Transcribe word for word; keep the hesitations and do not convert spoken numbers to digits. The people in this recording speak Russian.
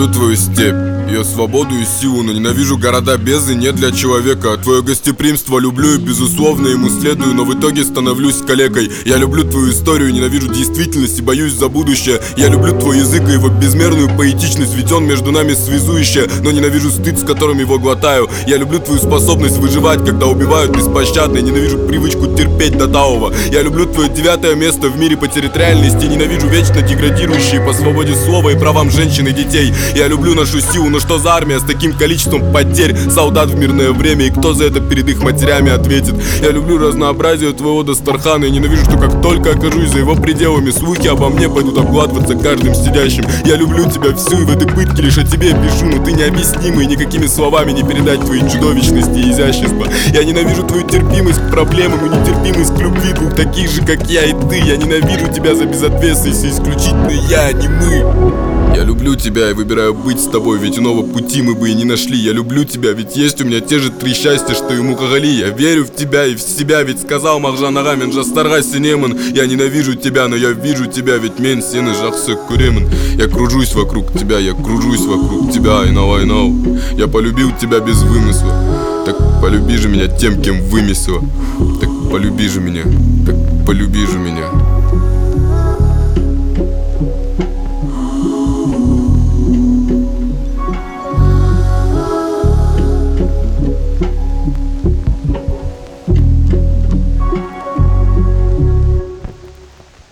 люблю твою степь, ее свободу и силу, но ненавижу города без и не для человека. Твое гостеприимство люблю и безусловно ему следую, но в итоге становлюсь калекой. Я люблю твою историю, ненавижу действительность и боюсь за будущее. Я люблю твой язык и его безмерную поэтичность, ведь он между нами связующая, но ненавижу стыд, с которым его глотаю. Я люблю твою способность выживать, когда убивают беспощадно, и ненавижу привычку терпеть до талого. Я люблю твое девятое место в мире по территориальности, ненавижу вечно деградирующие по свободе слова и правам женщин и детей. Я люблю нашу силу, но что за армия с таким количеством потерь солдат в мирное время, и кто за это перед их матерями ответит? Я люблю разнообразие твоего Дастархана и ненавижу, что как только окажусь за его пределами, слухи обо мне пойдут обгладываться каждым сидящим. Я люблю тебя всю, и в этой пытке лишь о тебе пишу, но ты необъяснимый, никакими словами не передать твои чудовищности и изящества. Я ненавижу твою терпимость к проблемам и нетерпимость к любви двух таких же, как я и ты. Я ненавижу тебя за безответственность, и исключительно я, а не мы. Я люблю тебя и выбираю быть с тобой, ведь иного пути мы бы и не нашли. Я люблю тебя, ведь есть у меня те же три счастья, что и Мухагали. Я верю в тебя и в себя, ведь сказал Махжан Ага, мен жастарға сенемін. Я ненавижу тебя, но я вижу тебя, ведь мен сені жақсы көремін. Я кружусь вокруг тебя, я кружусь вокруг тебя, айнау, айнау. Я полюбил тебя без вымысла, так полюби же меня тем, кем вымесила. Так полюби же меня, так полюби же меня.